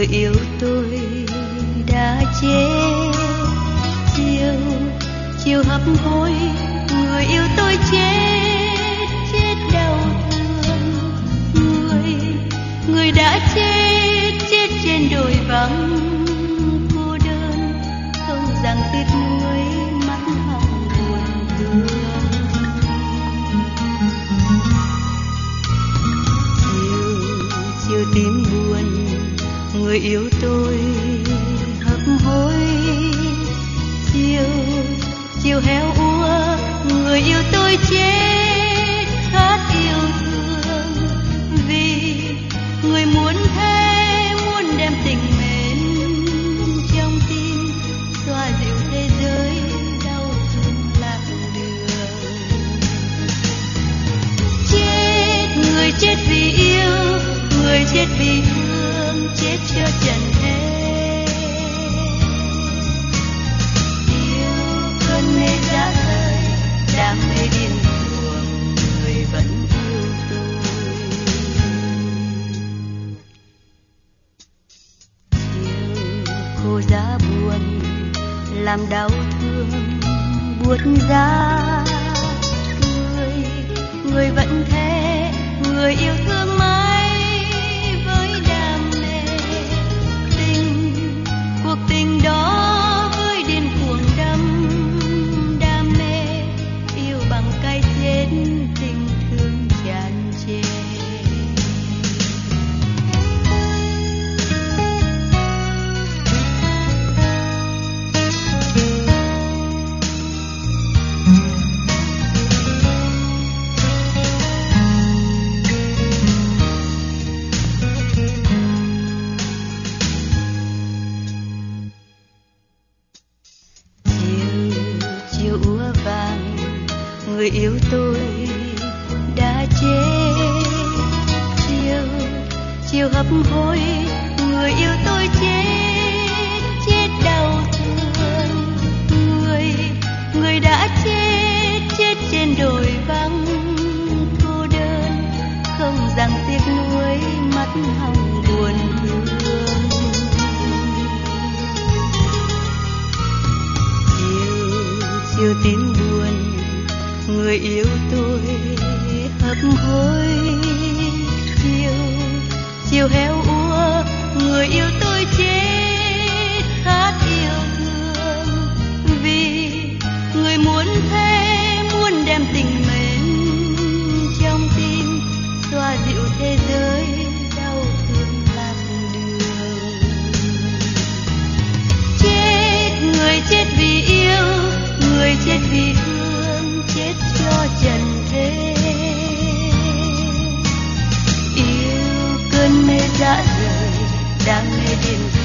người yêu tôi đã chết. Chiều chiều hấp hối, người yêu tôi chết, chết đau thương. Người đã chết, chết trên đồi vắng cô đơn, không rằng tiếc nuối mắt hồng buồn thương. Chiều tim buồn, người yêu tôi hấp hối. Chiều héo úa, người yêu tôi chết, khát yêu thương. Vì người muốn thế, muốn đem tình mến trong tim, xoa dịu thế giới đau thương lạc đường. Chết, người chết vì yêu, người chết vì thương, chết cho trần thế. Yêu cơn mê dã rời, đam mê điên cuồng, người vẫn yêu tôi. Chiều khô giá buồn, làm đau thương buốt giá. Người vẫn thế, người yêu thương mãi với đam mê. Cuộc tình đó với điên cuồng đam mê, yêu bằng cái chết, tình thương tràn trề. Người yêu tôi đã chết. Chiều hấp hối, người yêu tôi chết, chết đau thương. Người đã chết, chết trên đồi vắng cô đơn, không rằng tiếc nuối mắt hồng buồn thương. Chiều tim buồn, người yêu tôi hấp hối. Chiều héo úa, người yêu tôi chết, khát yêu thương. Vì người muốn thế, muốn đem tình mến trong tim, xoa dịu thế giới đau thương lạc đường. Chết, người chết vì yêu, người chết vì thương, chết cho trần thế. Yêu cơn mê dã rời, đam mê điên